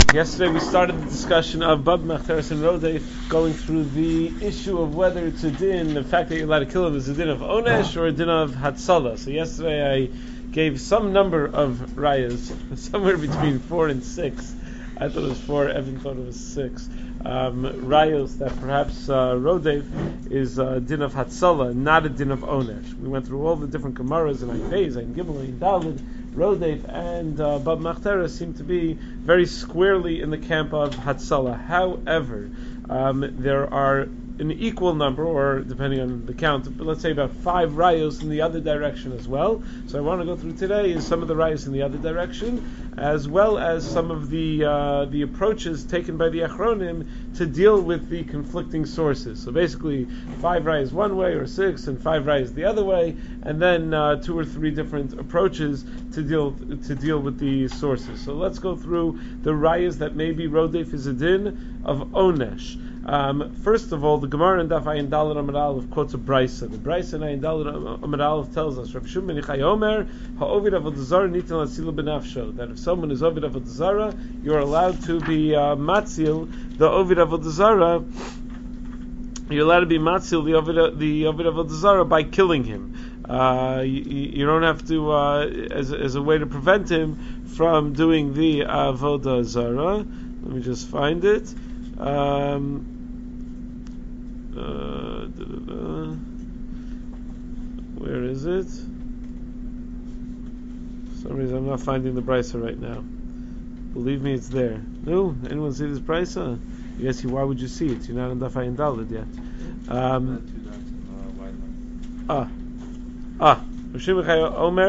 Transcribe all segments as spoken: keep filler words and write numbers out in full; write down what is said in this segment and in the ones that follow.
Yesterday we started the discussion of Bab Machteres and Rodef, going through the issue of whether it's a din, the fact that you're allowed to kill him is a din of Onesh or a din of Hatzalah. So yesterday I gave some number of rayas, somewhere between four and six. I thought it was four, Evan thought it was six. Um, rayos that perhaps uh, Rodef is a din of Hatzalah, not a din of Onesh. We went through all the different Gemaras and Ayfez, and Gimel, and Dalid. Rodef and uh, Bab Machteres seem to be very squarely in the camp of Hatzalah. However, um, there are an equal number, or depending on the count, but let's say about five rayos in the other direction as well. So I want to go through today is some of the rayos in the other direction, as well as some of the uh, the approaches taken by the Achronim to deal with the conflicting sources. So basically, five rayos one way, or six, and five rayos the other way, and then uh, two or three different approaches to deal to deal with the sources. So let's go through the rayos that maybe Rodef is a din of Onesh. Um, first of all, the Gemara in Daf Ayin Daled Amud Aleph quotes a Brisa. The Brisa in Ayin Daled Amud Aleph tells us, Rav Shimon ben Yochai Omer, Ha'ovid avodah zara nitan latzila b'nafsho, that if someone is ovid avodah zara, you're allowed to be uh, matzil the ovid avodah zara. You're allowed to be matzil the ovid the ovid avodah zara by killing him. Uh, you, you don't have to uh, as as a way to prevent him from doing the avodah zara. Let me just find it. Um, Uh, da, da, da. Where is it? For some reason I'm not finding the brisa right now. Believe me, it's there. No? Anyone see this brisa? Yes, you, why would you see it? You're not in Daf Ayin Daled yet. Um, ah. Ah. Thank you, yes.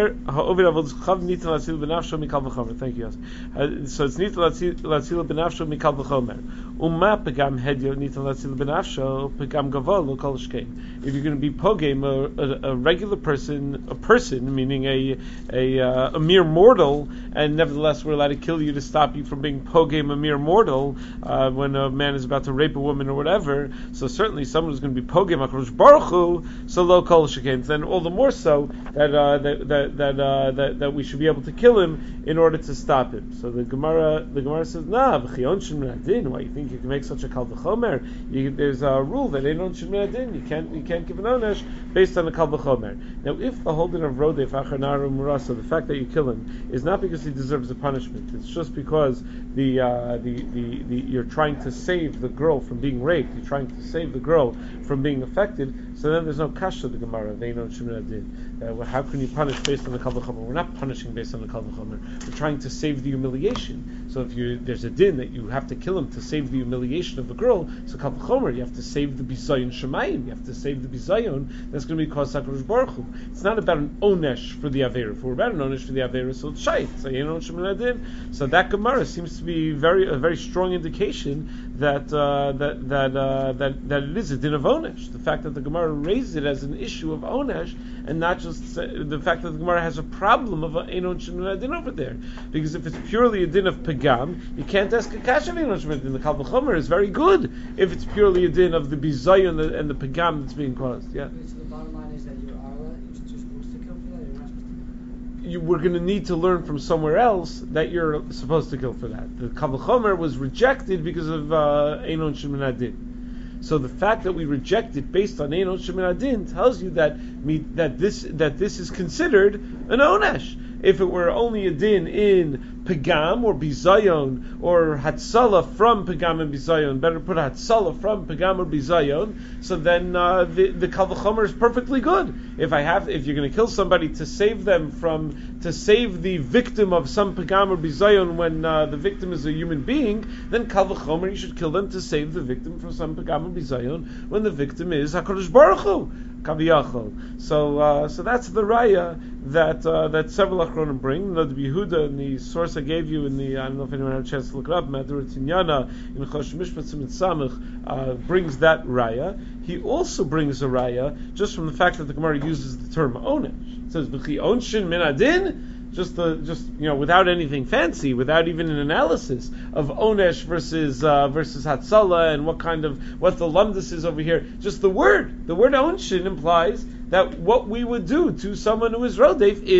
Uh, so it's nit latzil benafsho mikal v'chomer. Uma pegam hedyo nit latzil benafsho pegam gavol lo kol shkein. If you're going to be pogam, a, a, a regular person, a person meaning a a, uh, a mere mortal, and nevertheless we're allowed to kill you to stop you from being pogam, a mere mortal, uh, when a man is about to rape a woman or whatever. So certainly someone who's going to be pogam HaKadosh Baruch Hu, so lo kol shkein. Then all the more so that uh, that that that, uh, that that we should be able to kill him in order to stop him. So the Gemara the Gemara says, Nah, v'chion shin min adin. Why you think you can make such a kal v'chomer? There's a rule that einon shin min adin. You can't you can't give an onesh based on a kal v'chomer. Now, if the holding of Rodef achar naru murasa, the fact that you kill him is not because he deserves a punishment, it's just because the uh, the, the the you're trying to save the girl from being raped. You're trying to save the girl from being affected. So then there's no kasha the Gemara of einon shin min adin. Uh, how can you punish based on the kal v'chomer? We're not punishing based on the kal v'chomer. We're trying to save the humiliation. So if you there's a din that you have to kill him to save the humiliation of the girl, so kal v'chomer, you have to save the bizayon shemayim. You have to save the bizayon that's going to be caused HaKadosh Baruch Hu. It's not about an onesh for the avera. If we're about an onesh for the avera, so it's shayt. So you know shemin. So that Gemara seems to be very a very strong indication that uh, that that uh, that that it is a din of onesh. The fact that the Gemara raised it as an issue of onesh, and not just the fact that the Gemara has a problem of einon shemin adin over there, because if it's purely a din of pegam, you can't ask a kasha of einon shemin adin. The kal v'chomer is very good if it's purely a din of the bizayon and the, and the pegam that's being caused. Yeah. So the bottom line is that you're Allah, you're just supposed to kill for that. You're not supposed to. You, we're going to need to learn from somewhere else that you're supposed to kill for that. The kal v'chomer was rejected because of uh, einon shemin adin. So the fact that we reject it based on einon shemin adin tells you that me, that this that this is considered an onesh. If it were only a din in pegam or bizayon or hatzalah from pegam and bizayon, better put hatzalah from pegam or bizayon, so then uh, the the kal v'chomer is perfectly good. If I have, if you're going to kill somebody to save them from, to save the victim of some pegam or bizayon when uh, the victim is a human being, then kal v'chomer you should kill them to save the victim from some pegam or bizayon when the victim is HaKadosh Baruch Hu. Kaviyachol. So, uh, so that's the raya that uh, that several achronim bring. The Yehuda, in the source I gave you in the, I don't know if anyone had a chance to look it up, Madur Tinyana in Chosh Mishpat Simon Samach uh, brings that raya. He also brings a raya just from the fact that the Gemara uses the term onesh. It says B'chi onshin min adin. Just the, just you know, without anything fancy, without even an analysis of onesh versus uh, versus hatzalah and what kind of what the lumdus is over here. Just the word, the word onshin implies that what we would do to someone who is rodef is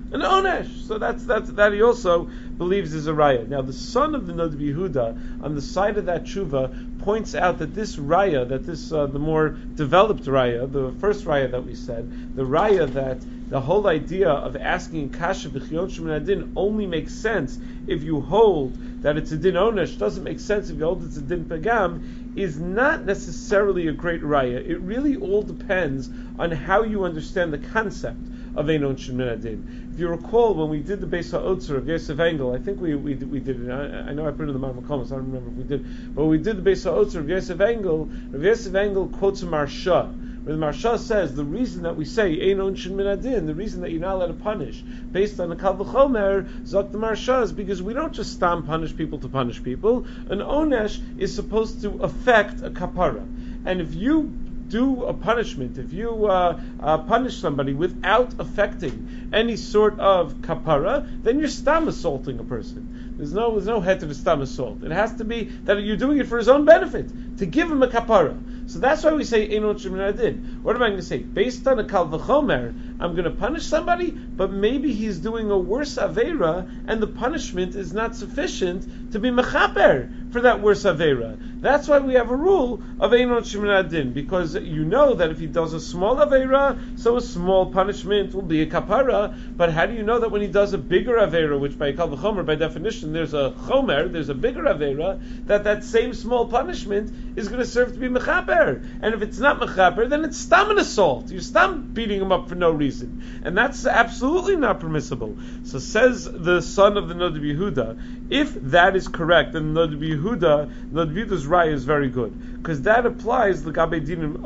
An onesh. So that's that's that he also believes is a raya. Now the son of the Nod Yehuda on the side of that tshuva points out that this raya, that this uh, the more developed raya, the first raya that we said, the raya that the whole idea of asking kasha b'chiyon shemin adin only makes sense if you hold that it's a din onesh, doesn't make sense if you hold it's a din pagam, is not necessarily a great raya. It really all depends on how you understand the concept of ein onshin min adin. If you recall, when we did the Beis HaOtzer of Yosef Engel, I think we we, we did it. I, I know I put it in the Ma'amar Komas, I don't remember if we did, but when we did the Beis HaOtzer of Yosef Engel, Rav Yosef Engel quotes a Marsha, where the Marsha says the reason that we say ein onshin min adin, the reason that you're not allowed to punish based on the Kal V'chomer, Zok the Marsha, is because we don't just stam punish people to punish people. An onesh is supposed to affect a kapara, and if you do a punishment, if you uh, uh, punish somebody without affecting any sort of kapara, then you're stam assaulting a person. There's no there's no head to the stam assault. It has to be that you're doing it for his own benefit, to give him a kapara. So that's why we say ein onshin min adin. What am I going to say? Based on a kal v'chomer, I'm going to punish somebody, but maybe he's doing a worse aveira, and the punishment is not sufficient to be mechaper for that worse aveira. That's why we have a rule of ein onshin min adin, because you know that if he does a small aveira, so a small punishment will be a kapara. But how do you know that when he does a bigger aveira, which by kal v'chomer, by definition, there's a chomer, there's a bigger aveira, that that same small punishment is going to serve to be mechaper? And if it's not mechaper, then it's stam an assault. You're stam beating him up for no reason, and that's absolutely not permissible. So says the son of the Nod Yehuda, if that is correct, then Nod Yehuda, Nod Yehuda's raya is very good, because that applies legabe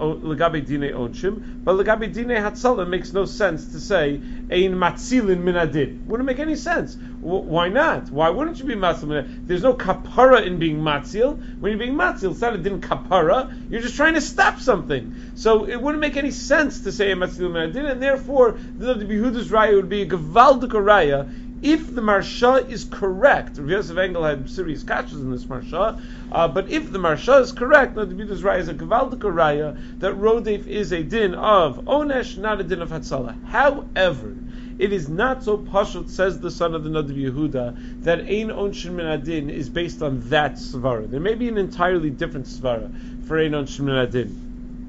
dinei onshim, but legabe dinei hatzalah makes no sense to say ein matzilin min adin. Wouldn't make any sense. W- why not? Why wouldn't you be matzil min adin? There's no kapara in being matzil. When you're being matzil, it's not a din kapara. You're just trying to stop something. So it wouldn't make any sense to say a matzil min adin, and therefore the Yehuda's raya would be a gewaldige raya. If the Marsha is correct, Rav Yosef Engel had serious kashas in this Marsha, uh, but if the Marsha is correct, the Yehuda's raya is a gewaldige raya that Rodef is a din of onesh, not a din of hatzalah. However, it is not so pashut, says the son of the Nod Yehuda, that ein onshin min adin is based on that svara. There may be an entirely different svara for ein onshin min adin.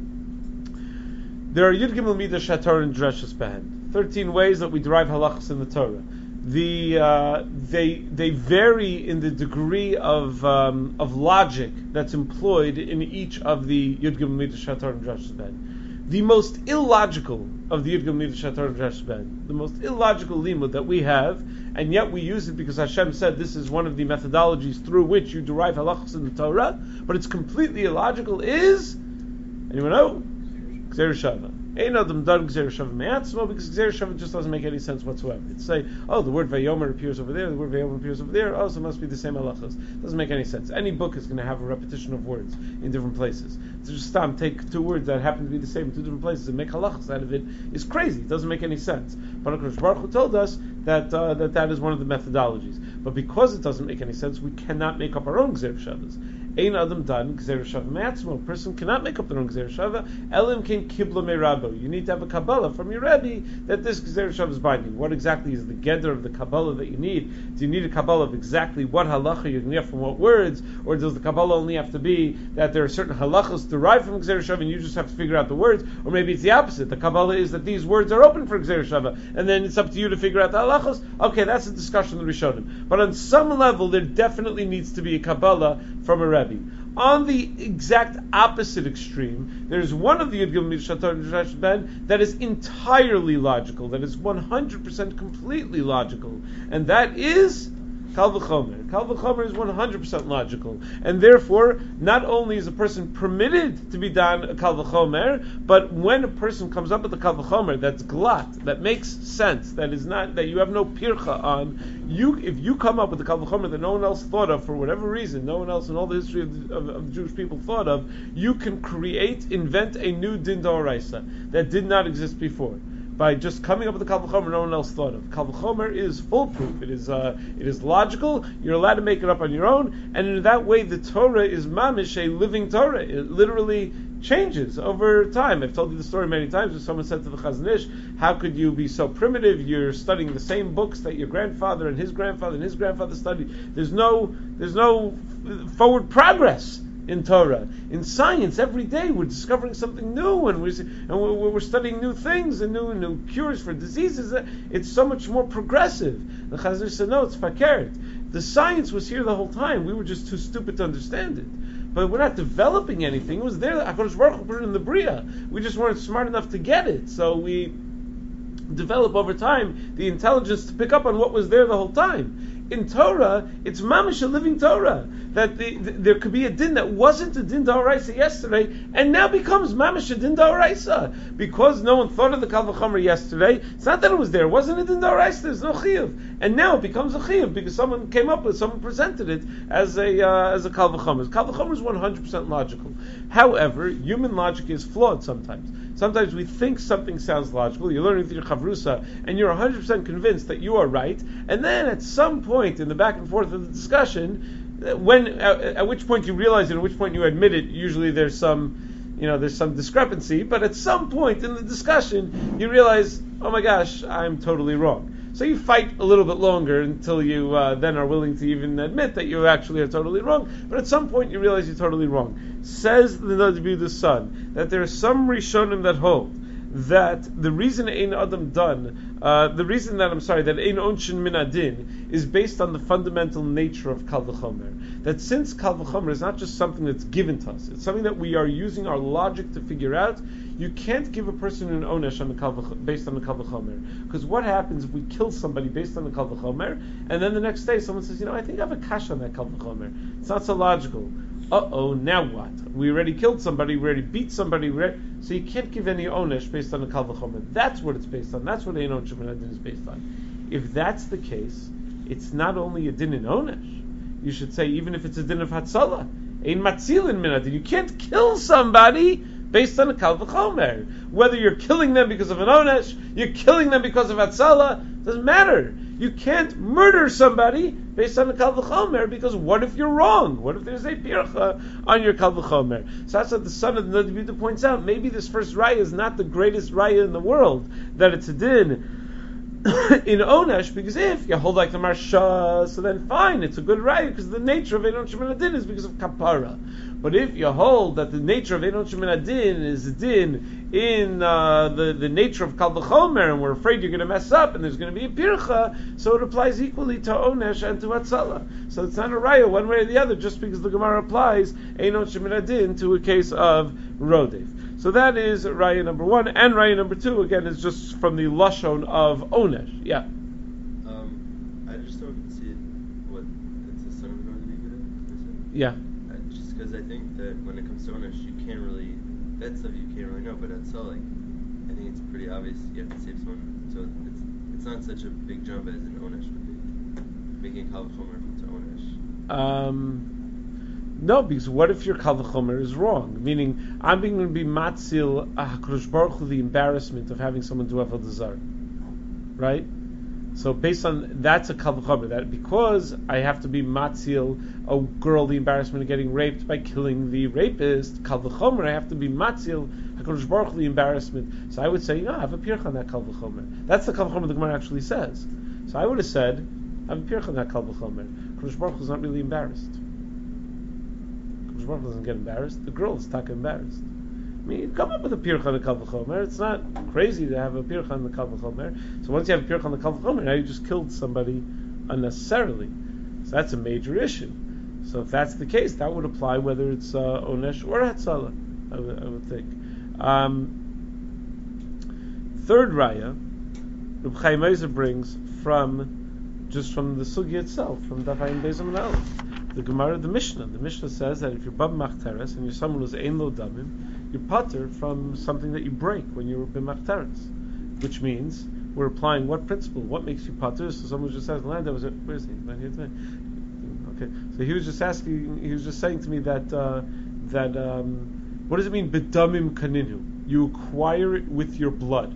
There are Yud Gimel Midah Shatar and Dreshus Behen. Thirteen ways that we derive halachas in the Torah. The uh, they they vary in the degree of um, of logic that's employed in each of the Yud Gimel Midah Shatar and Dreshus Behen. The most illogical of the Yud Gimel Midah Shatar and Dreshus Behen, the most illogical limud that we have, and yet we use it because Hashem said this is one of the methodologies through which you derive halachas in the Torah, but it's completely illogical, is, anyone know? Gzeir Shava. Ein adam done Gzeir Shava me'atzmo, because Gzeir Shava just doesn't make any sense whatsoever. It's say, oh, the word Vayomer appears over there, the word Vayomer appears over there, oh, so it must be the same halachas. Doesn't make any sense. Any book is going to have a repetition of words in different places. To just stop, take two words that happen to be the same in two different places and make halachas out of it is crazy. It doesn't make any sense. But HaKadosh Baruch Hu told us that, uh, that that is one of the methodologies. But because it doesn't make any sense, we cannot make up our own Gzeir Shavas. Ein adam dan Gzeir Shava me'atzmo. A person cannot make up their own Gzeir Shava. Elim ken kibla me'rabo. You need to have a Kabbalah from your Rebbe that this Gzeir Shava is binding. What exactly is the gather of the Kabbalah that you need? Do you need a Kabbalah of exactly what halacha you're going to get from what words? Or does the Kabbalah only have to be that there are certain halachas derived from Gzeir Shava and you just have to figure out the words? Or maybe it's the opposite. The Kabbalah is that these words are open for Gzeir Shava, and then it's up to you to figure out the halachas. Okay, that's a discussion that we showed him. But on some level, there definitely needs to be a Kabbalah from a Rebbe. On the exact opposite extreme, there's one of the Yud Gimel Midah Shatar and Dreshus Behen that is entirely logical, that is one hundred percent completely logical, and that is Kal V'chomer. Kal V'chomer is one hundred percent logical, and therefore, not only is a person permitted to be done a Kal V'chomer, but when a person comes up with a Kal V'chomer that's glat, that makes sense, that is not, that you have no pircha on, you, if you come up with a Kal V'chomer that no one else thought of for whatever reason, no one else in all the history of the, of, of the Jewish people thought of, you can create, invent a new din d'oraisa that did not exist before, by just coming up with a Kal V'chomer no one else thought of. Kal V'chomer is foolproof. It is uh, it is logical. You're allowed to make it up on your own, and in that way, the Torah is mamish, a living Torah. It literally changes over time. I've told you the story many times where someone said to the Chazon Ish, how could you be so primitive? You're studying the same books that your grandfather and his grandfather and his grandfather studied. There's no, there's no forward progress in Torah. In science, every day we're discovering something new, and we're, and we're, we're studying new things and new new cures for diseases. It's so much more progressive. The Chazon Ish said, no, it's fakert. The science was here the whole time. We were just too stupid to understand it. But we're not developing anything. It was there. HaKadosh Baruch Hu put it in the Bria. We just weren't smart enough to get it. So we develop over time the intelligence to pick up on what was there the whole time. In Torah, it's mamish a living Torah. That the, the, there could be a din that wasn't a din d'oraisa yesterday, and now becomes mamish a din d'oraisa. Because no one thought of the Kal V'chomer yesterday, it's not that it was there, it wasn't a din d'oraisa, there's no chiyuv. And now it becomes a chiyuv, because someone came up with, someone presented it as a uh, as a Kal V'chomer. Kal V'chomer is one hundred percent logical. However, human logic is flawed sometimes. Sometimes we think something sounds logical, you're learning through your chavrusa, and you're one hundred percent convinced that you are right, and then at some point in the back and forth of the discussion, when at, at which point you realize it, at which point you admit it, usually there's some, you know, there's some discrepancy, but at some point in the discussion, you realize, oh my gosh, I'm totally wrong. So you fight a little bit longer until you uh, then are willing to even admit that you actually are totally wrong. But at some point you realize you're totally wrong. Says the Nadbi the Son that there are some Rishonim that hold that the reason Ein Adam done, uh, the reason that I'm sorry that Ein Onshin Min Adin is based on the fundamental nature of Kal V'chomer. That since Kal V'chomer is not just something that's given to us, it's something that we are using our logic to figure out. You can't give a person an onesh on the Kal V'chomer, based on the Kal V'chomer. Because what happens if we kill somebody based on the Kal V'chomer, and then the next day someone says, you know, I think I have a kash on that Kal V'chomer. It's not so logical. Uh-oh, now what? We already killed somebody, we already beat somebody, we already, so you can't give any onesh based on the Kal V'chomer. That's what it's based on. That's what Ein Onshin Min Adin is based on. If that's the case, it's not only a din in onesh. You should say, even if it's a din of Hatzalah, Ein Matzilin Min Adin. You can't kill somebody based on a Kal V'chomer. Whether you're killing them because of an onesh, you're killing them because of Hatzalah, doesn't matter. You can't murder somebody based on a Kal V'chomer, because what if you're wrong? What if there's a pircha on your Kal V'chomer? So that's what the son of the Nadibuta points out. Maybe this first raya is not the greatest raya in the world, that it's a din in onesh, because if you hold like the Marsha, so then fine, it's a good raya, because the nature of Ein Onshin Min Adin is because of kapara. But if you hold that the nature of Ein Onshin Min Adin is a din in uh, the, the nature of Kal V'chomer, and we're afraid you're going to mess up, and there's going to be a pircha, so it applies equally to onesh and to Hatzalah. So it's not a raya one way or the other, just because the Gemara applies Ein Onshin Min Adin to a case of rodef. So that is raya number one, and raya number two again is just from the lashon of onesh. Yeah. Um, I just don't see what it's a son of Nadibuta. Yeah. Just because I think that when it comes to onesh, you can't really, that stuff you can't really know, but that's all, like, I think it's pretty obvious you have to save someone, so it's it's not such a big jump as an onesh would be, making Kal V'chomer to onesh. Um, no, because what if your Kal V'chomer is wrong? Meaning, I'm being going to be matzil HaKadosh Baruch Hu the embarrassment of having someone do Avodah Zarah, right? So based on, that's a Kal V'chomer, that because I have to be matzil a girl the embarrassment of getting raped by killing the rapist, Kal V'chomer, I have to be matzil HaKadosh Baruch Hu the embarrassment. So I would say, you know, I have a pircha on that Kal V'chomer. That's the Kal V'chomer the Gemara actually says. So I would have said, I have a pircha on that Kal V'chomer. HaKadosh Baruch Hu is not really embarrassed. HaKadosh Baruch Hu doesn't get embarrassed. The girl is taka embarrassed. I mean, you come up with a pircha on the Kal V'chomer. It's not crazy to have a pircha on the Kal V'chomer. So once you have a pircha on the Kal V'chomer, now you just killed somebody unnecessarily. So that's a major issue. So if that's the case, that would apply whether it's uh, onesh or hatzalah, I would, I would think. Um, third raya, Reb Chaim Ozer brings from, just from the sugya itself, from Daf Ayin Beis Amud Aleph. The Gemara, the Mishnah. The Mishnah says that if you're bab machteres and you're someone who's ein lo damim, you're pater from something that you break when you're b'machteres, which means we're applying what principle? What makes you pater? So someone just says, "Land, was it? Where is he? Not here today." Okay, so he was just asking. He was just saying to me that uh, that um, what does it mean? B'damim kaninu. You acquire it with your blood.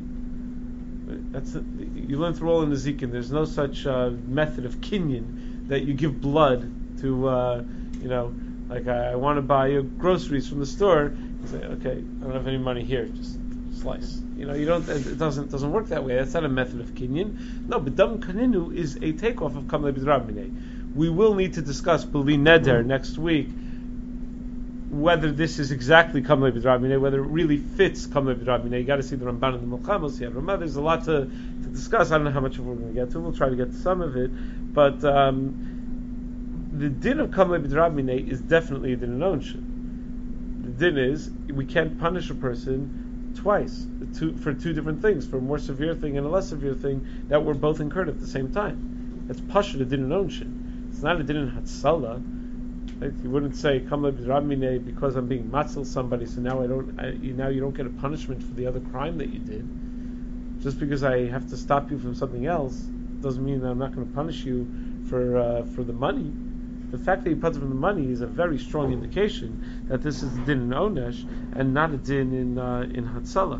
That's a, you learn through all in the Zikin. There's no such uh, method of kinyan that you give blood to, uh, you know, like I, I want to buy uh, groceries from the store. Say, okay, I don't have any money here, just slice. You know, you don't. It doesn't doesn't work that way. That's not a method of kinyan. No, but dam kaninu is a takeoff of kamle b'drabminei. We will need to discuss b'li neder next week whether this is exactly kamle b'drabminei, whether it really fits kamle b'drabminei. You got to see the Ramban and the Milchamos. You have Ramah. There's a lot to, to discuss. I don't know how much of we're going to get to. We'll try to get to some of it, but um, the din of kamle b'drabminei is definitely a din of ownership. The din is we can't punish a person twice two, for two different things, for a more severe thing and a less severe thing that were both incurred at the same time. That's pasha a din of ownership. It's not a din in hatzala. Right? You wouldn't say kamle b'drabminei because I'm being matzil somebody, so now I don't. I, you, now you don't get a punishment for the other crime that you did. Just because I have to stop you from something else doesn't mean that I'm not going to punish you for uh, for the money. The fact that you put from the money is a very strong indication that this is a din in onesh and not a din in uh, in hatzala.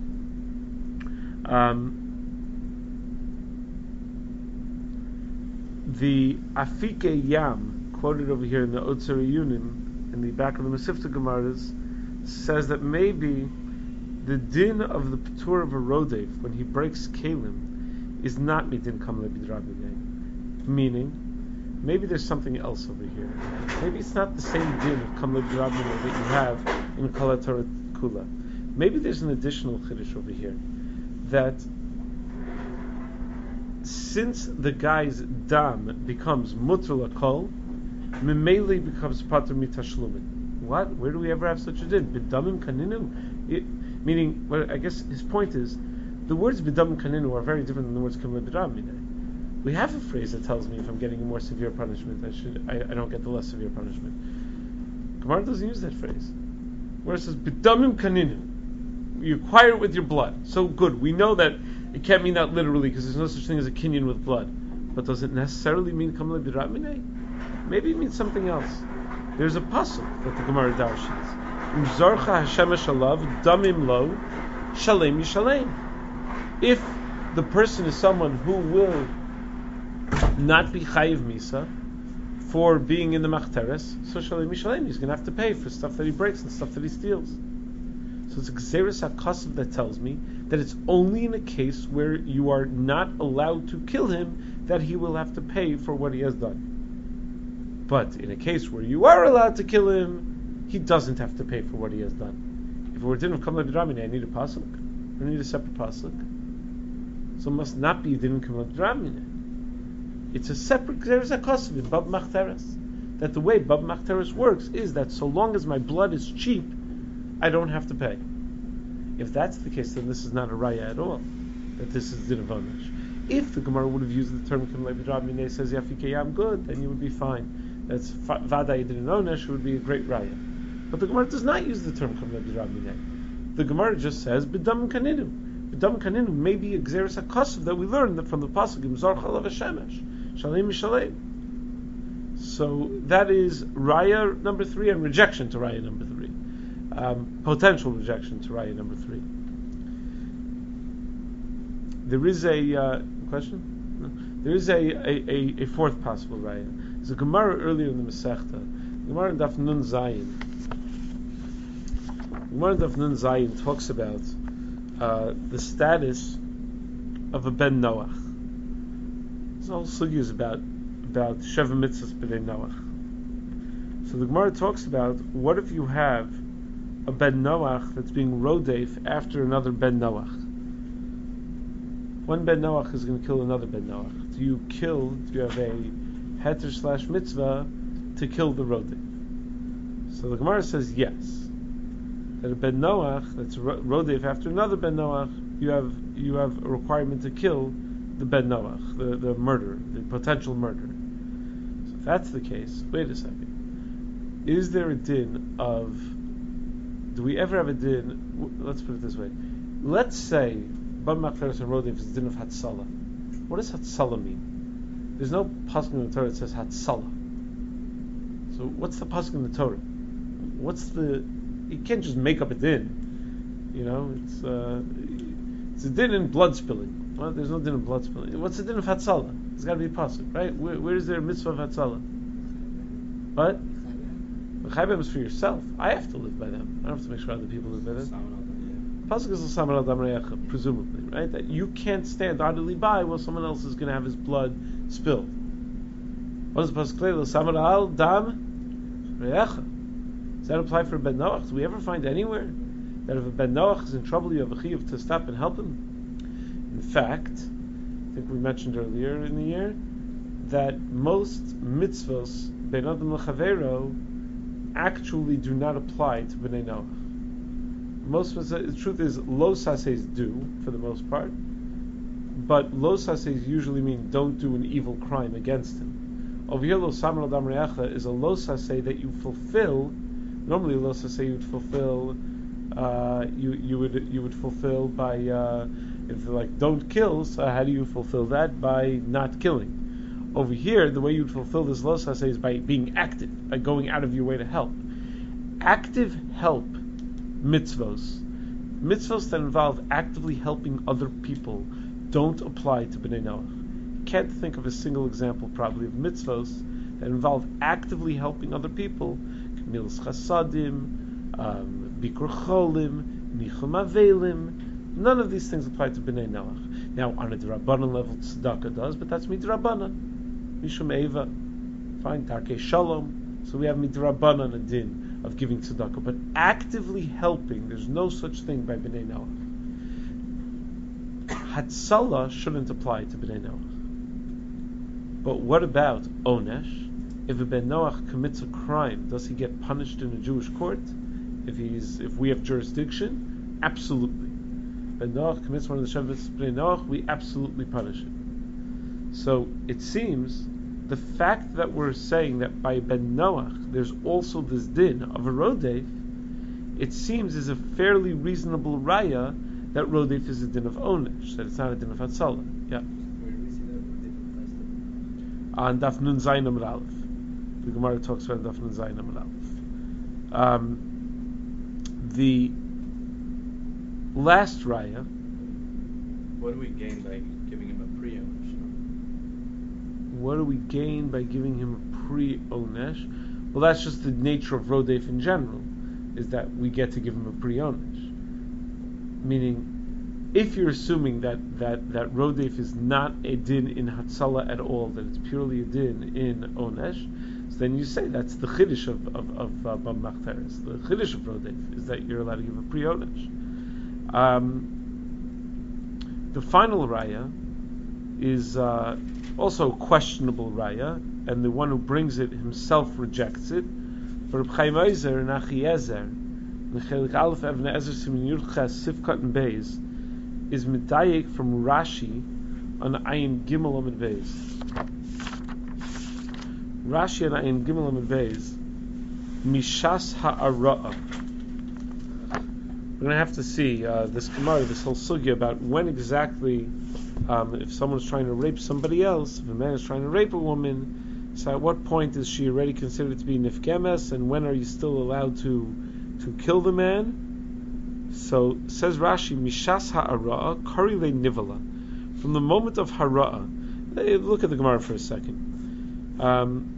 Um, the Afike Yam quoted over here in the Otzer Yunim in the back of the Mesivta Gemaras says that maybe the din of the Patur of a Rodev when he breaks Kalim is not midin kamle b'drabminei, meaning maybe there's something else over here. Maybe it's not the same din of kamle b'drabminei that you have in Kol HaTorah Kula. Maybe there's an additional chiddush over here that since the guy's dam becomes mutter lakol, memeli becomes patur mitashlumin. What? Where do we ever have such a din? B'damim kaninu. It, meaning, well, I guess his point is, the words b'damim kaninu are very different than the words kamle b'drabminei. We have a phrase that tells me if I'm getting a more severe punishment, I should I, I don't get the less severe punishment. Gemara doesn't use that phrase. Where it says b'damim kaninu, you acquire it with your blood. So good. We know that it can't mean that literally because there's no such thing as a kinyan with blood. But does it necessarily mean kamle b'drabminei? Maybe it means something else. There's a pasuk that the Gemara darshans. Umzarcha hashemesh alav damim lo shalem yishalem. If the person is someone who will not be chayiv misa for being in the machteres, so shalem yishalem, he's going to have to pay for stuff that he breaks and stuff that he steals. So it's a gzeres hakasav that tells me that it's only in a case where you are not allowed to kill him that he will have to pay for what he has done. But in a case where you are allowed to kill him, he doesn't have to pay for what he has done. If it were din of kamle b'drabminei, I need a pasuk. I need a separate pasuk. So it must not be din of kamle b'drabminei. It's a separate gzeres hakasav in bab machteres. That the way bab machteres works is that so long as my blood is cheap, I don't have to pay. If that's the case, then this is not a raya at all. That this is din of onesh. If the Gemara would have used the term kamle b'drabminei, says yafikeyam, good, then you would be fine. That's vaday din onesh, would be a great raya. But the Gemara does not use the term kamle b'drabminei. The Gemara just says b'dam kaninu. B'dam kaninu may be a gzeres hakasav that we learned that from the pasuk Imzar chalav hashemesh shalem mishalem. So that is raya number three and rejection to raya number three. Um, potential rejection to raya number three. There is a uh, question. No? There is a, a, a, a fourth possible raya. There's a Gemara earlier in the Masechta. Gemara in Daf Nun Zayin. Gemara in Daf Nun Zayin talks about uh, the status of a ben Noach. There's all sugyas about about Sheva Mitzvahs b'nei Noach. So the Gemara talks about what if you have a ben Noach that's being rodef after another ben Noach. One ben Noach is going to kill another ben Noach. Do you kill? Do you have a heter slash mitzvah to kill the rodef? So the Gemara says yes. That a ben Noach that's rodef after another ben Noach, you have you have a requirement to kill the ben Noach, the the murderer, the potential murderer. So if that's the case, wait a second. Is there a din of? Do we ever have a din? Let's put it this way. Let's say Bab Machteres and Rodef is din of Hatzala. What does Hatzala mean? There's no pasuk in the Torah that says Hatzala. So what's the pasuk in the Torah? What's the? You can't just make up a din. You know, it's uh, it's a din in blood spilling. Well, there's no din in blood spilling. What's the din of Hatzala? It's got to be pasuk, right? Where, where is there a mitzvah of Hatzala? What? Mechayev is for yourself. I have to live by them. I don't have to make sure other people live by them. Pasuk is l'samar al dam re'echa, presumably, right? That you can't stand idly by while someone else is going to have his blood spilled. What does Pasuk say? L'samar al dam re'echa. Does that apply for Ben Noach? Do we ever find anywhere that if a Ben Noach is in trouble, you have a chiyuv to stop and help him? In fact, I think we mentioned earlier in the year that most mitzvos ben adam l'chavero actually do not apply to Bnei Noach. Most the truth is lo sases do for the most part, but lo sases usually mean don't do an evil crime against him. Over here, lo samar adam re'echa is a lo sase that you fulfill. Normally, lo sase you would fulfill. Uh, you you would you would fulfill by uh, if like don't kill. So how do you fulfill that? By not killing. Over here, the way you'd fulfill this lo sase is by being active, by going out of your way to help. Active help. Mitzvos. Mitzvos that involve actively helping other people don't apply to Bnei Noach. Can't think of a single example probably of mitzvos that involve actively helping other people. Kamilas chasadim, um, bikur cholim, nichum avelim. None of these things apply to Bnei Noach. Now on a d'Rabbanan level tzedakah does, but that's midrabbanan. Mishum eva. Fine, darkei shalom. So we have midrabbanan a din of giving tzedakah, but actively helping, there's no such thing by Bnei Noach. Hatzalah shouldn't apply to Bnei Noach. But what about Onesh? If a Ben Noach commits a crime, does he get punished in a Jewish court? If he's, if we have jurisdiction, absolutely. Ben Noach commits one of the Shavas Bnei Noach, we absolutely punish him. So it seems the fact that we're saying that by Ben Noach there's also this din of a Rodef, it seems is a fairly reasonable raya that Rodef is a din of Onesh, that it's not a din of Hatzalah. Yeah. Where do we see that? On Daf Nun Zayin Amud Aleph. The Gemara talks about Daf Nun Zayin Amud Aleph. Um, the last raya. What do we gain by giving him a pre-Onesh? What do we gain by giving him a pre-Onesh? Well, that's just the nature of Rodef in general, is that we get to give him a pre-Onesh. Meaning, if you're assuming that, that, that Rodef is not a din in Hatzalah at all, that it's purely a din in Onesh, so then you say that's the Chiddush of, of, of uh, Bam Machteres. The Chiddush of Rodef is that you're allowed to give a pre-Onesh. Um, the final raya is uh, also a questionable raya, and the one who brings it himself rejects it. For Reb Chaim Ozer and Achiezer, Nechelik Aleph Evnei Ezer Simin Yud Ches Sifkat and Beis, is medayek from Rashi on Ayin Gimel Amud Beis. Rashi on Ayin Gimel Amud Beis, Mishas Ha'ara'ah. We're going to have to see uh, this Gemara, this whole sugya about when exactly, um, if someone's trying to rape somebody else, if a man is trying to rape a woman, so at what point is she already considered to be nifkemes, and when are you still allowed to to kill the man? So says Rashi, Mishas ha'ara'ah karile nivala. From the moment of hara'ah, look at the Gemara for a second. Um,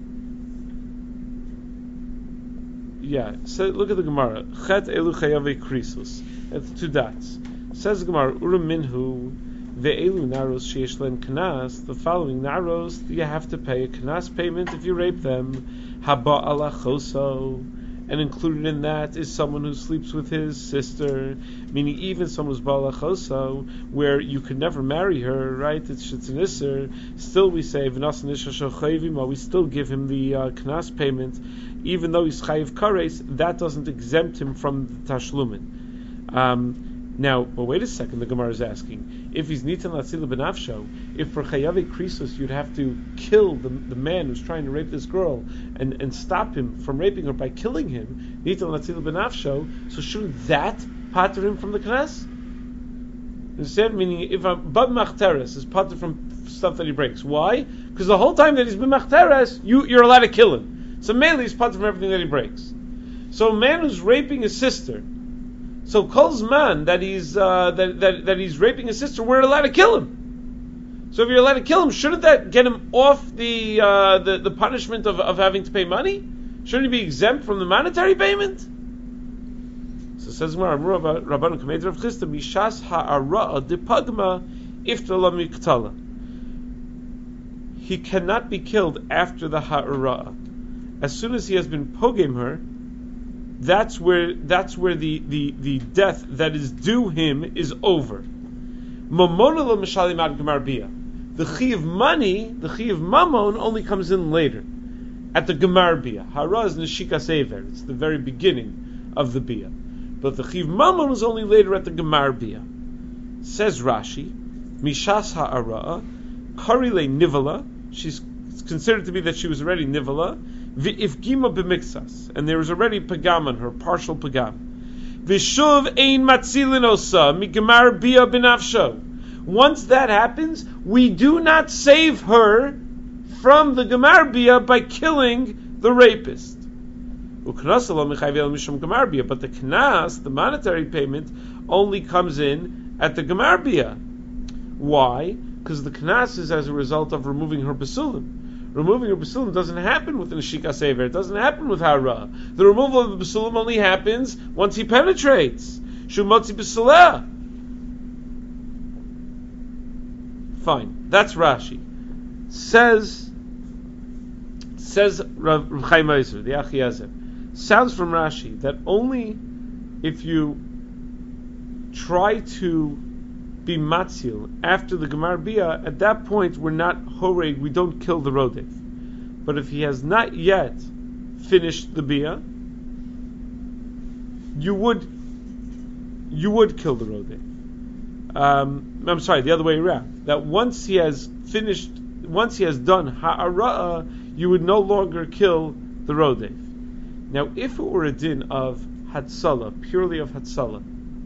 Yeah, so look at the Gemara. Chet elu chayave krisus. It's two dots. Says the Gemara, Urim minhu ve'elu naros sheyesh len knas. The following naros, you have to pay a knas payment if you rape them. Haba ala choso. And included in that is someone who sleeps with his sister, meaning even someone who's ba'ala choso, where you could never marry her, right? It's it's an isser. Still, we say v'nasan isha shachayvim. We still give him the uh, knas payment, even though he's chayiv kares. That doesn't exempt him from the tashlumin. Um, now, but wait a second. The Gemara is asking if he's nitan latzila benafsho. If for chayave krisus you'd have to kill the the man who's trying to rape this girl and, and stop him from raping her by killing him, nitan latzila benafsho. So shouldn't that pater him from the knas? Instead, meaning if a bab machteres is pater from stuff that he breaks. Why? Because the whole time that he's been machteres, you you're allowed to kill him. So mainly he's pater from everything that he breaks. So a man who's raping his sister. So Kol's man that he's uh, that, that that he's raping his sister, we're allowed to kill him. So if you're allowed to kill him, shouldn't that get him off the uh, the, the punishment of, of having to pay money? Shouldn't he be exempt from the monetary payment? So it says Rabbanu Kamed Rav Chisda Mishas Ha'ara Depagma Iftala Miktala. He cannot be killed after the Ha'ara. As soon as he has been pogem her, that's where that's where the, the, the death that is due him is over. Mamona lo mishalim ad gemar bia. The chi of money, the chi of mammon, only comes in later, at the gemar bia. Hara is neshika sever. It's the very beginning of the bia, but the chi of mammon is only later at the gemar bia. Says Rashi, mishas ha'ara karile nivala. She's considered to be that she was already nivala. V'ifgima b'mixas, and there was already pagam on her, partial pagam. V'shuv ein matzilin osa migemar bia b'nafsho. Once that happens, we do not save her from the gemar bia by killing the rapist. But the knas, the monetary payment, only comes in at the gemar bia. Why? Because the knas is as a result of removing her basulim. Removing her basulim doesn't happen with the neshika sever. It doesn't happen with hara. The removal of the basulim only happens once he penetrates. Shumotzi b'suleh. Fine. That's Rashi. Says says Rav Chaim Ozer, the Achiezer. Sounds from Rashi that only if you try to be matzil after the gemar bia, at that point we're not horeg, we don't kill the rodef. But if he has not yet finished the bia, you would you would kill the rodef. Um, I'm sorry, the other way around. That once he has finished, once he has done ha'ara, you would no longer kill the rodef. Now, if it were a din of hatzala, purely of hatzala,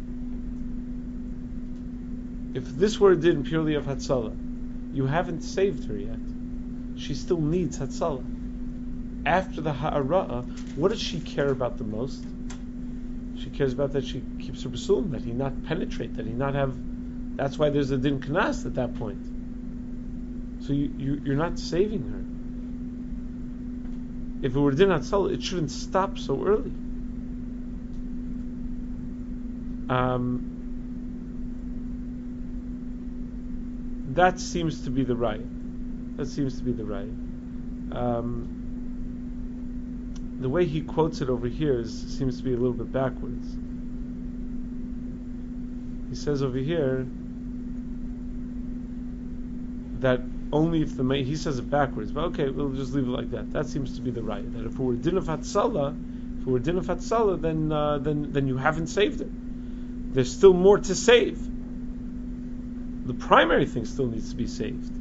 if this were a din purely of Hatzala, you haven't saved her yet. She still needs Hatzala. After the Ha'ara, what does she care about the most? She cares about that she keeps her basulim, that he not penetrate, that he not have... That's why there's a din knas at that point. So you, you, you're not saving her. If it were din Hatzala, it shouldn't stop so early. Um... That seems to be the right. That seems to be the right. Um, the way he quotes it over here is, seems to be a little bit backwards. He says over here that only if the ma- he says it backwards, but okay, we'll just leave it like that. That seems to be the right. That if it were din of Hatzala, if it were din of Hatzala, then uh, then then you haven't saved it. There's still more to save. The primary thing still needs to be saved.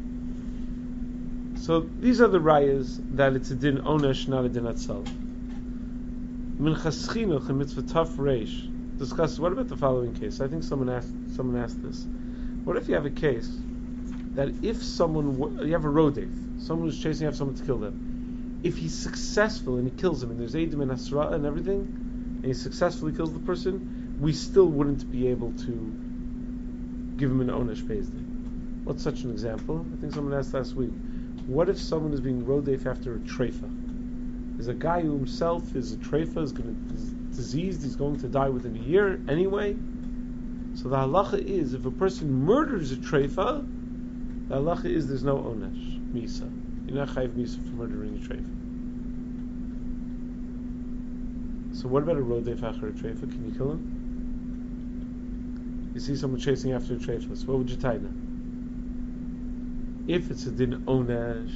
So these are the rayas that it's a din onesh, not a din atzal. Minchas chinuch and mitzvah taf reish discusses. What about the following case? I think someone asked. Someone asked this. What if you have a case that if someone you have a rodef, someone who's chasing after someone to kill them, if he's successful and he kills him, and there's eidim and asra and everything, and he successfully kills the person, we still wouldn't be able to give him an onesh beis din. What's such an example? I think someone asked last week. What if someone is being rodef after a treifa? There's a guy who himself is a treifa, is going to is diseased, he's going to die within a year anyway. So the halacha is, if a person murders a treifa, the halacha is there's no onesh, misa. You're not chayiv misa for murdering a treifa. So what about a rodef after a treifa? Can you kill him? You see someone chasing after a treifa, so what would you tie now? If it's a din onesh,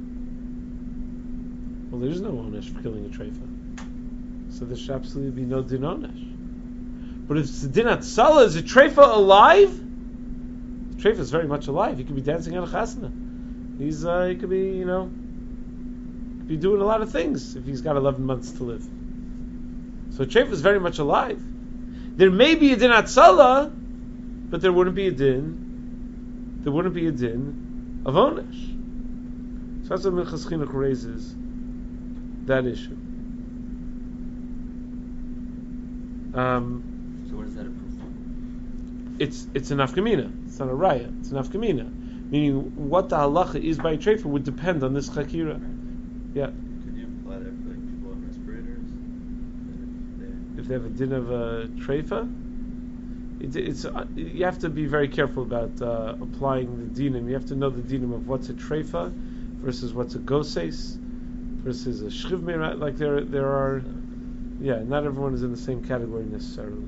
well, there's no onesh for killing a treifa, so there should absolutely be no din onesh. But if it's a din atzala, is a treifa alive? The treifa is very much alive. He could be dancing on a chasna. He's uh, he could be, you know, could be doing a lot of things if he's got eleven months to live. So a treifa is very much alive. There may be a din atzala, but there wouldn't be a din. There wouldn't be a din of onesh. So that's what Minchas Chinuch raises that issue. Um, so what is that a proof of? It's it's an afkamina. It's not a raya. It's an afkamina. Meaning, what the halacha is by a treifa would depend on this chakira. Yeah. Could you apply that for like people they have a din of a treifa, it, it's uh, you have to be very careful about uh, applying the dinim. You have to know the dinim of what's a treifa versus what's a goses versus a shchiv meira. Like there, there are, yeah, not everyone is in the same category necessarily.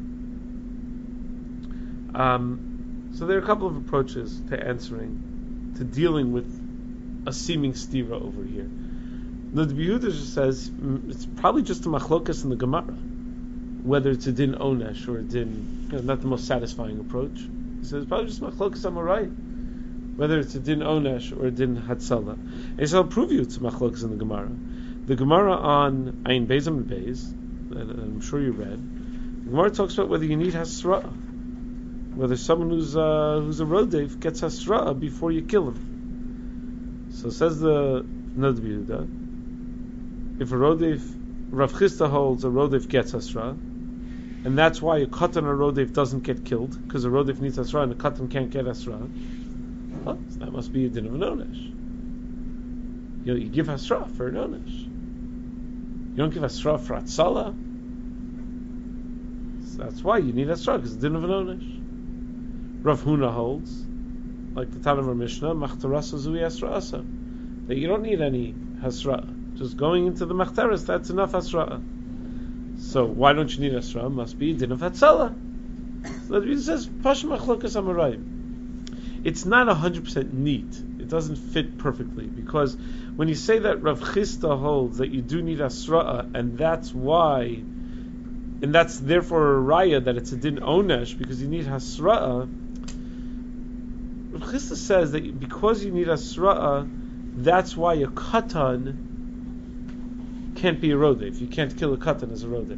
Um, so there are a couple of approaches to answering, to dealing with a seeming stira over here. The Yehuda just says mm, it's probably just a machlokas in the Gemara, whether it's a din onesh or a din, you know, not the most satisfying approach. He says probably just machlokas amarai, whether it's a din onesh or a din hatzala. And he says, I'll prove you it's a machlokas in the Gemara. The Gemara on Ayin Beis and Beis, that I'm sure you read, the Gemara talks about whether you need hasra, whether someone who's uh, who's a rodev gets hasra before you kill him. So says the Nod Yehuda, if a rodev, Rav Chisda holds a rodev gets hasra, and that's why a katan or rodev doesn't get killed, because a rodev needs hasra and a katan can't get hasra. Well, so that must be a din of an onesh. You know, you give hasra for an onesh. You don't give hasra for atzala. So that's why you need hasra, because it's din of an onesh. Rav Huna holds, like the Tana of our Mishnah, machtarasa zui hasra asa, that you don't need any hasra. Just going into the machteres, that's enough hasra. So why don't you need hasra? Must be din of hatzala. So that says pasha machlokas amarayim. It's not a hundred percent neat. It doesn't fit perfectly, because when you say that Rav Chisda holds that you do need hasra, and that's why, and that's therefore a raya that it's a din onesh because you need hasra. Rav Chisda says that because you need hasra, that's why a katan can't be a rodev. You can't kill a katan as a rodev.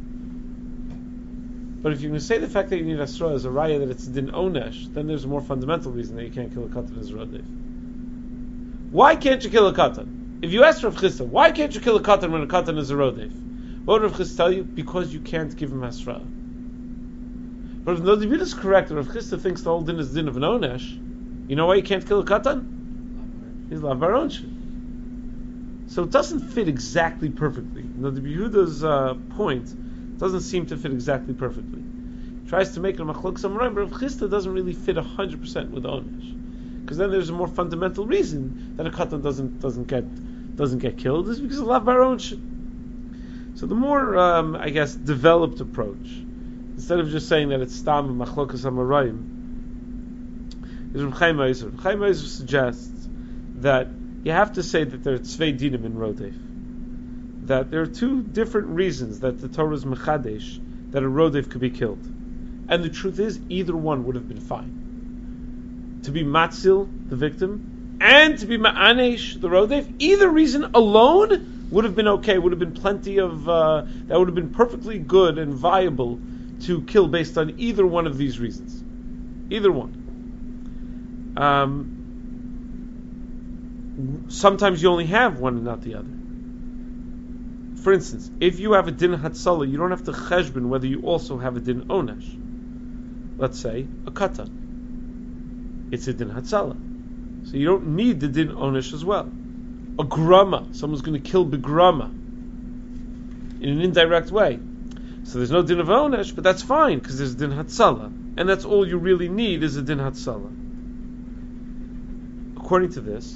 But if you can say the fact that you need asra as a raya that it's din onesh, then there's a more fundamental reason that you can't kill a katan as a rodev. Why can't you kill a katan? If you ask Rav Chisda, why can't you kill a katan when a katan is a rodev? What would Rav Chisda tell you? Because you can't give him asra. But if the Yehuda is correct, Rav Chisda thinks the whole din is din of an onesh, you know why you can't kill a katan? He's lav baronsh. So it doesn't fit exactly perfectly. Now the Yehuda's uh, point doesn't seem to fit exactly perfectly. He tries to make it a machlok samurai, but Rav Chisda doesn't really fit one hundred percent with the onesh. Because then there's a more fundamental reason that a katan doesn't doesn't get doesn't get killed, is because of lav baronsh. So the more um, I guess developed approach, instead of just saying that it's stam machlok samurai, is Rav Chaim Ozer. Rav Chaim Ozer suggests that you have to say that there are tzvei dinim in rodev. That there are two different reasons that the Torah is mechadesh that a rodev could be killed. And the truth is, either one would have been fine. To be matzil, the victim, and to be ma'anesh, the rodev, either reason alone would have been okay, would have been plenty of, uh, that would have been perfectly good and viable to kill based on either one of these reasons. Either one. Um, Sometimes you only have one and not the other. For instance, if you have a din hatzala, you don't have to cheshbon whether you also have a din onesh. Let's say a katan, it's a din hatzala, so you don't need the din onesh as well. A grama, someone's going to kill begrama in an indirect way, so there's no din of onesh, but that's fine because there's din hatzala, and that's all you really need is a din hatzala. According to this,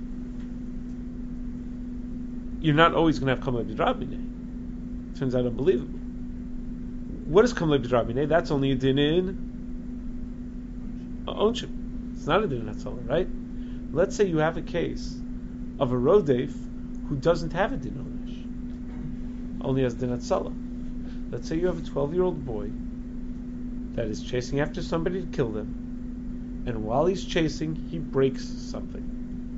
you're not always going to have Kamlei B'Drabinei. Turns out unbelievable. What is Kamlei B'Drabinei? That's only a din in Onshim. It's not a din in Hatzala, right? Let's say you have a case of a rodev who doesn't have a din Onesh, only has din Hatzala. Let's say you have a twelve-year-old boy that is chasing after somebody to kill them, and while he's chasing, he breaks something.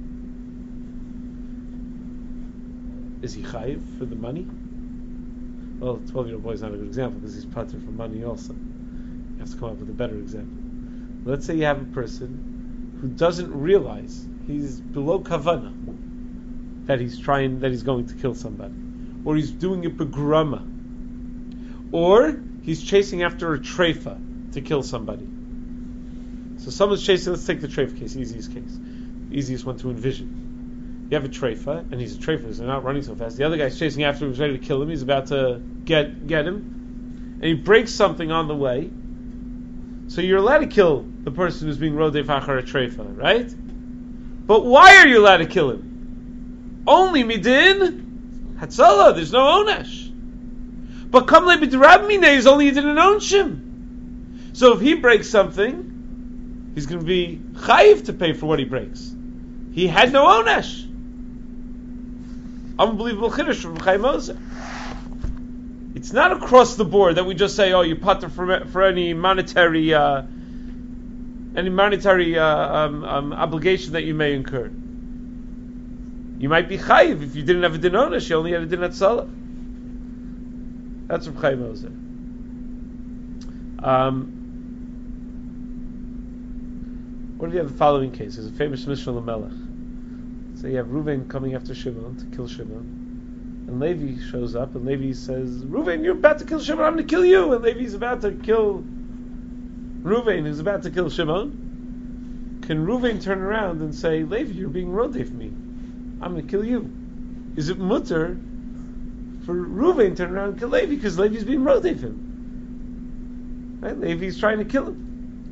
Is he chayiv for the money? Well, the twelve-year-old boy is not a good example because he's pater for money also. You have to come up with a better example. Let's say you have a person who doesn't realize he's below kavana that he's trying, that he's going to kill somebody, or he's doing a begrama, or he's chasing after a treifa to kill somebody. So someone's chasing. Let's take the treifa case, easiest case, easiest one to envision. You have a treifa, and he's a treifa, so they're not running so fast. The other guy's chasing after him, he's ready to kill him, he's about to get get him. and he breaks something on the way, so you're allowed to kill the person who's being rodef achar treifa, right? But why are you allowed to kill him? Only midin hatzalah. There's no onesh. But kam leb'drab minei is only midin and onshim. So if he breaks something, he's going to be chayiv to pay for what he breaks. He had no onesh. Unbelievable chiddush from Chaim Ozer. It's not across the board that we just say, "Oh, you pater for for any monetary uh, any monetary uh, um, um, obligation that you may incur." You might be chayiv if you didn't have a din onesh. You only had a din hatzalah. That's from Chaim Ozer. Um, what if you have the following case? There's a famous Mishnah Lamelech. So you have Reuven coming after Shimon to kill Shimon, and Levi shows up, and Levi says, "Reuven, you're about to kill Shimon. I'm going to kill you." And Levi's about to kill Reuven, who's about to kill Shimon. Can Reuven turn around and say, "Levi, you're being rodef me. I'm going to kill you"? Is it mutter for Reuven to turn around and kill Levi because Levi's being rodef him? Right? Levi's trying to kill him.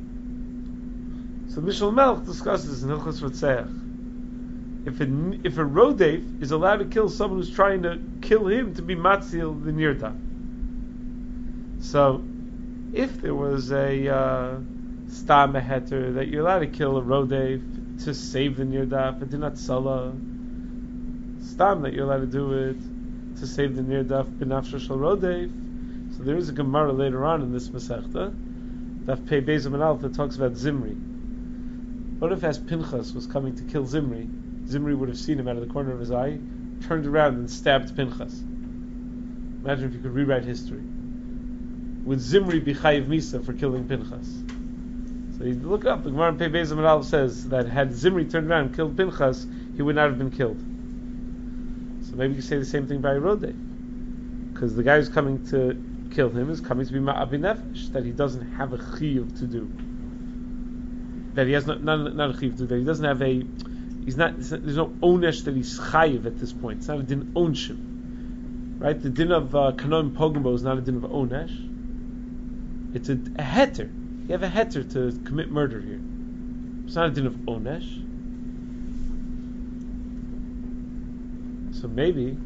So Mishnah Melech discusses in Hilchos Rotzeach. If a, if a rodef is allowed to kill someone who's trying to kill him to be matzil the nirda. So, if there was a uh, stam heter that you're allowed to kill a rodef to save the nirda for dinat salah, stam that you're allowed to do it to save the nirdaf b'nafsho shel rodef. So there is a Gemara later on in this Masechta, Daf Pei Beis Amud Aleph, that talks about Zimri. What if as Pinchas was coming to kill Zimri, Zimri would have seen him out of the corner of his eye, turned around and stabbed Pinchas? Imagine if you could rewrite history. Would Zimri be chayiv misa for killing Pinchas? So you look up, the Gemara in Pei Beis Amud Aleph says that had Zimri turned around and killed Pinchas, he would not have been killed. So maybe you could say the same thing by Rodef, because the guy who's coming to kill him is coming to be ma'abi nefesh, that he doesn't have a chiyuv to do, that he has not not, not a chiyuv to do, that he doesn't have a, he's not, there's no onesh that he's chayiv at this point. It's not a din onshim, right? The din of uh, kanon pogumbo is not a din of onesh. It's a, a heter. You have a heter to commit murder here. It's not a din of onesh. So maybe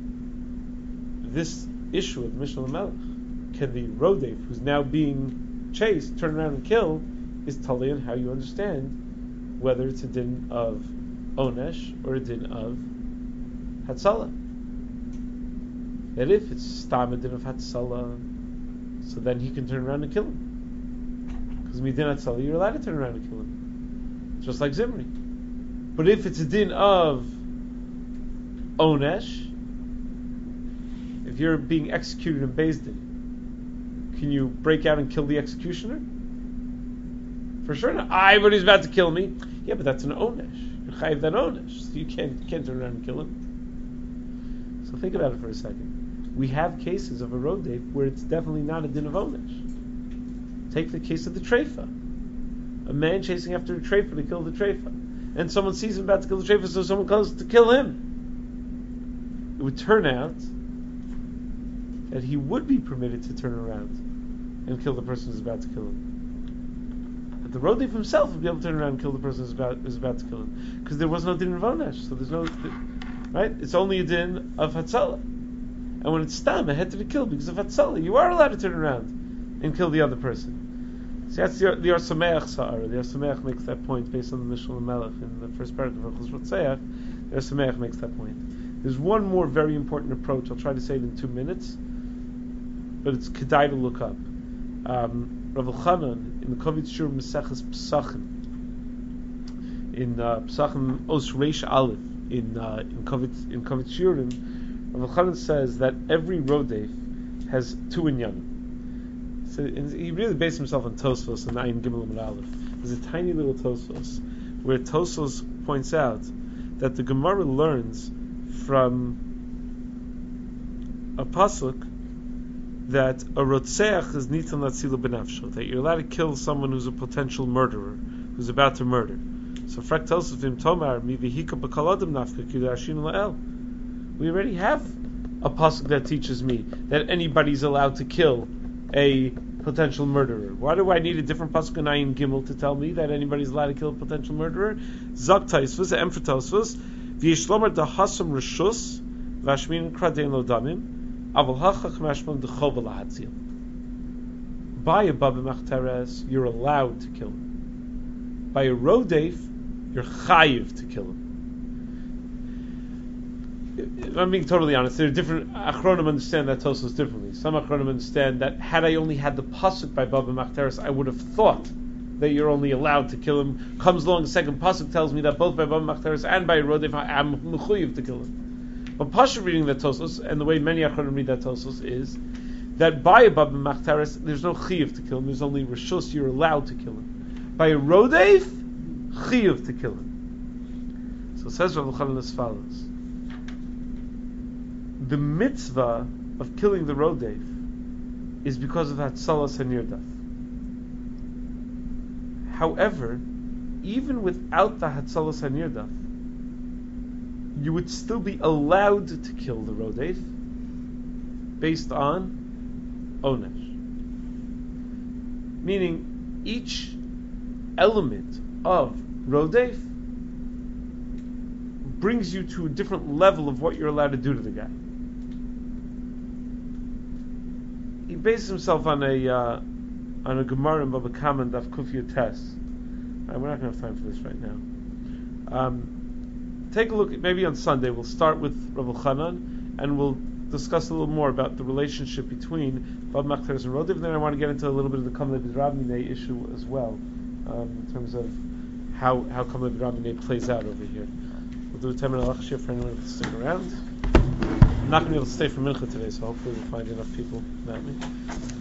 this issue of Mishnah Lamelech, can the rodef who's now being chased turn around and kill, is totally on how you understand whether it's a din of onesh or a din of hatzalah. That if it's stam a din of hatzalah, so then he can turn around and kill him. Because midin hatzalah, you're allowed to turn around and kill him, just like Zimri. But if it's a din of onesh, if you're being executed in Beis Din, can you break out and kill the executioner? For sure not. Ah, everybody's about to kill me. Yeah, but that's an onesh. You're chayiv that onesh, so you can't you can't turn around and kill him. So think about it for a second. We have cases of a rodef where it's definitely not a din of onesh. Take the case of the treifa. A man chasing after a treifa to kill the treifa, and someone sees him about to kill the treifa, so someone comes to kill him. It would turn out that he would be permitted to turn around and kill the person who's about to kill him. But the rodef himself would be able to turn around and kill the person who's about, who's about to kill him, because there was no din of onesh. So there's no, right? It's only a din of hatzalah. And when it's stam, a head to the kill because of hatzalah, you are allowed to turn around and kill the other person. So that's the the Arsameach Sa'ara. The Arsameach makes that point based on the Mishnah Melech in the first paragraph of Hilchos Rotzeach. The Arsameach makes that point. There's one more very important approach. I'll try to say it in two minutes, but it's kedai to look up. Um, Rav Elchanan in the Kovitz Shur Meseches Pesachim, in uh, Pesachim Os Reish Aleph in uh, in Kovitz in Kovitz Shurim, Rav Elchanan says that every rodef has two inyanim. So and he really based himself on Tosfos and Ayin Gimel Amud Aleph. There's a tiny little Tosfos where Tosfos points out that the Gemara learns from a pasuk that a rotzeach is nitan latzilu b'nafsho, that you're allowed to kill someone who's a potential murderer, who's about to murder. So Frak tells us him Tomar mi v'hika b'kol adam nafka kidashin la'el. We already have a pasuk that teaches me that anybody's allowed to kill a potential murderer. Why do I need a different pasuk in Ayin Gimel to tell me that anybody's allowed to kill a potential murderer? Zak Taisvus, Emfer Taisvus, V'yishlomer da hasam reshus, v'ashmin kradein lo damim, aval hachach mashmam d'chova lahatzil. By a baba machteres, you're allowed to kill him. By a rodef, you're chayiv to kill him. I'm being totally honest. There are different achronim understand that Tosfos differently. Some achronim understand that had I only had the pasuk by baba machteres, I would have thought that you're only allowed to kill him. Comes along the second pasuk tells me that both by baba machteres and by rodef I'm mechuyev to kill him. But pasuk reading that Tosfos and the way many achronim read that Tosfos is that by a baba machteres there's no chiyuv to kill him. There's only reshus, you're allowed to kill him. By a rodef, chiyuv to kill him. So it says Rav Elchanan as follows: the mitzvah of killing the rodef is because of Hatzalas HaNirdaf. However, even without the Hatzalas HaNirdaf, you would still be allowed to kill the rodef based on onesh. Meaning, each element of rodef brings you to a different level of what you're allowed to do to the guy. He bases himself on a uh, on a Gemara in Baba Kama Daf Kufya Tes. Right, we're not going to have time for this right now. Um, take a look. At, maybe on Sunday we'll start with Rav Elchanan and we'll discuss a little more about the relationship between Baba Machteres and Rodef. Then I want to get into a little bit of the Kamle B'Rabmineh issue as well, um, in terms of how how Kamle B'Rabmineh plays out over here. We'll do a ten minute lecture for anyone to stick around. I'm not going to be able to stay for Mincha today, so hopefully we'll find enough people without me.